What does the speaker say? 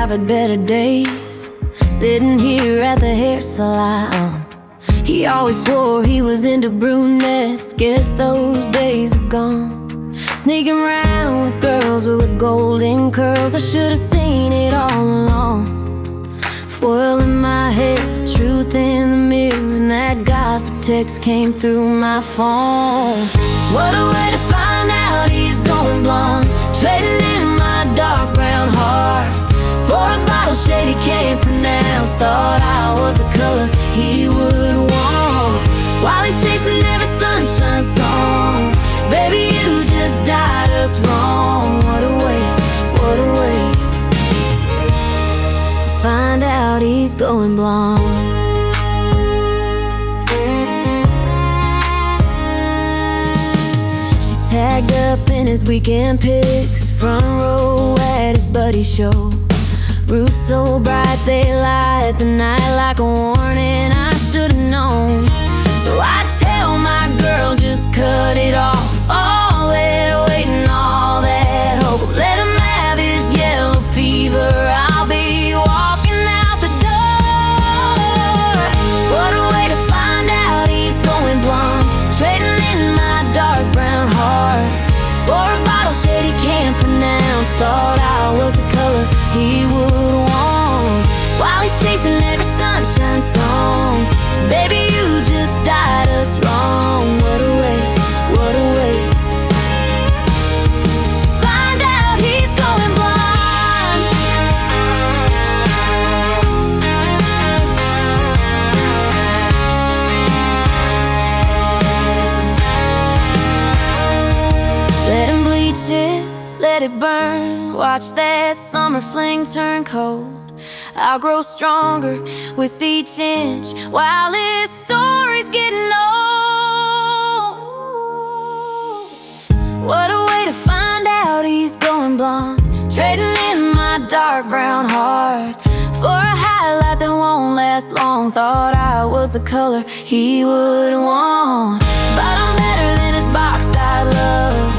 I've had better days, sitting here at the hair salon. He always swore he was into brunettes. Guess those days are gone. Sneaking around with girls with golden curls. I should've seen it all along. Foil in my hair, truth in the mirror, and that gossip text came through my phone. What a way to find out he's going blonde, trading in my dark brown heart for a bottle shade he can't pronounce. Thought I was the color he would want, while he's chasing every sunshine song. Baby, you just died us wrong. What a way, what a way to find out he's going blonde. She's tagged up in his weekend pics, front row at his buddy's show. Roots so bright they light the night like a warning. I should've known, so I tell my girl just cut it off. All that waiting, all that hope, let him have his yellow fever. I'll be walking out the door. What a way to find out he's going blonde, trading in my dark brown heart for a bottle shade he can't pronounce. Thought I was the color he would want, while he's chasing every sunshine song. Baby, you just died us wrong. What a way, what a way to find out he's going blind. Let him bleach it, let it burn. Watch that summer fling turn cold. I'll grow stronger with each inch while his story's getting old. What a way to find out he's going blonde, trading in my dark brown heart for a highlight that won't last long. Thought I was the color he would want, but I'm better than his boxed-out love.